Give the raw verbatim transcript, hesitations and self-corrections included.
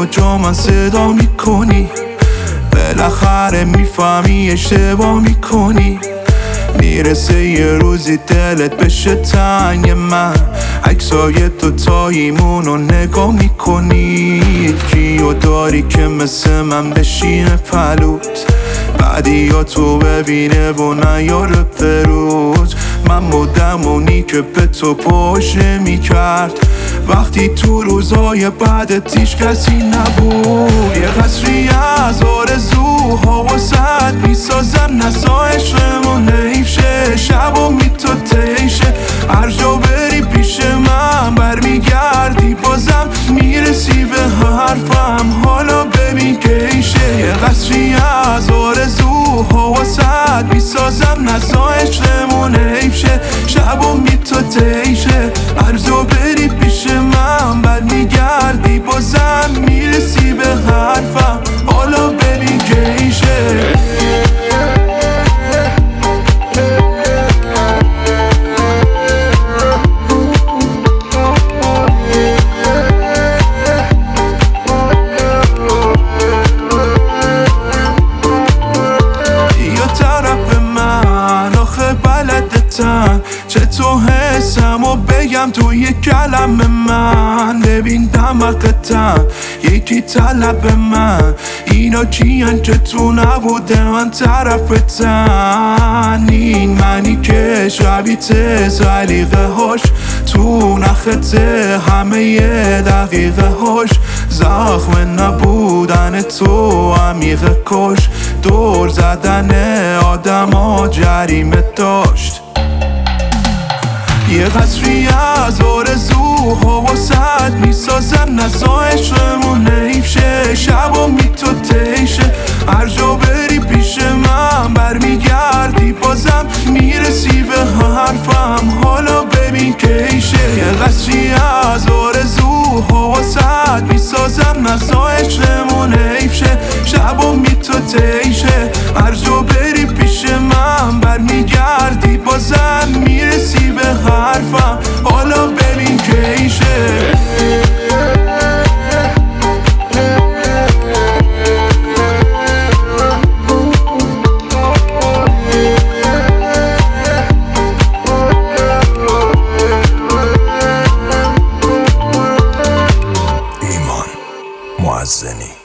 و جا من صدا میکنی، بالاخره میفهمی اشتباه میکنی. میرسه یه روزی دلت بشه تنگ من، عکسای دوتاییمونو نگاه میکنی. یکیو داری که مثل من بشینه پلوت، بعدی یا تو ببینه و نیاره بروز. من بودم اونی که به تو پشت میکرد، وقتی تو روزای بعدت هیچ کسی نبود. یه قصری از آرزوها واسد میسازم، نسا عشقمون حیف شه، شب و می تو تیشه. هر جا بری پیش من برمیگردی بازم، میرسی به حرفم حالا ببین که ایشه. یه قصری از آرزوها واسد میسازم، نسا عشقمون حیف شه، شب و می تو تیشه. هر جا بری پیش من برمیگردی بازم، میرسی به حرفم حالا ببین که ایشه. چه تو حسم و بگم تو یک کلمه من، ببین دمقتم یکی طلب من. اینا کیان که تو نبوده من طرفتن، این منی که شبیه سلیقه هاش تو نخته همه یه دقیقه هاش. زخم نبودن تو عمیقه کش، دور زدن آدم ها جریمه داشت. یه قصری از آرزوها واسد میسازم، نسا عشقمون حیف شه، شب و می تو تیشه. هر جا بری پیش من برمیگردی بازم، میرسی به حرفم حالا ببین که ایشه. یه قصری از آرزوها واسد میسازم، نسا عشقمون حیف شه، شب و می تو تیشه. هر جا بری پیش من برمیگردی بازم، میرسی به حرفم حالا ببین که ایشه. ایمان معزنی.